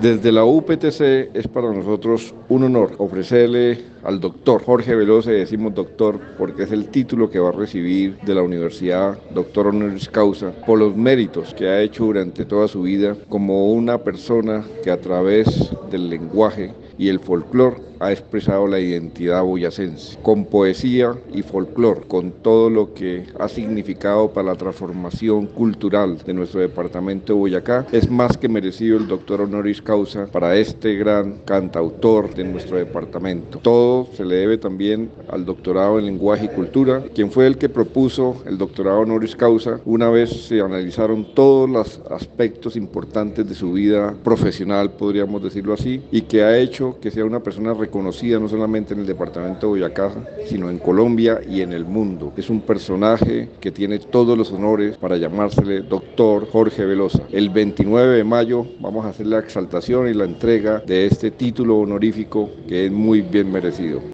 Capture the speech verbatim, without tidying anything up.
Desde la U P T C es para nosotros un honor ofrecerle al doctor Jorge Velosa, decimos doctor porque es el título que va a recibir de la universidad, doctor honoris causa, por los méritos que ha hecho durante toda su vida como una persona que a través del lenguaje y el folclore ha expresado la identidad boyacense, con poesía y folclore, con todo lo que ha significado para la transformación cultural de nuestro departamento de Boyacá. Es más que merecido el doctor honoris causa para este gran cantautor de nuestro departamento. Todo se le debe también al doctorado en lenguaje y cultura, quien fue el que propuso el doctorado honoris causa una vez se analizaron todos los aspectos importantes de su vida profesional, podríamos decirlo así, y que ha hecho que sea una persona reconocida no solamente en el departamento de Boyacá, sino en Colombia y en el mundo. Es un personaje que tiene todos los honores para llamársele doctor Jorge Velosa. El veintinueve de mayo vamos a hacer la exaltación y la entrega de este título honorífico que es muy bien merecido.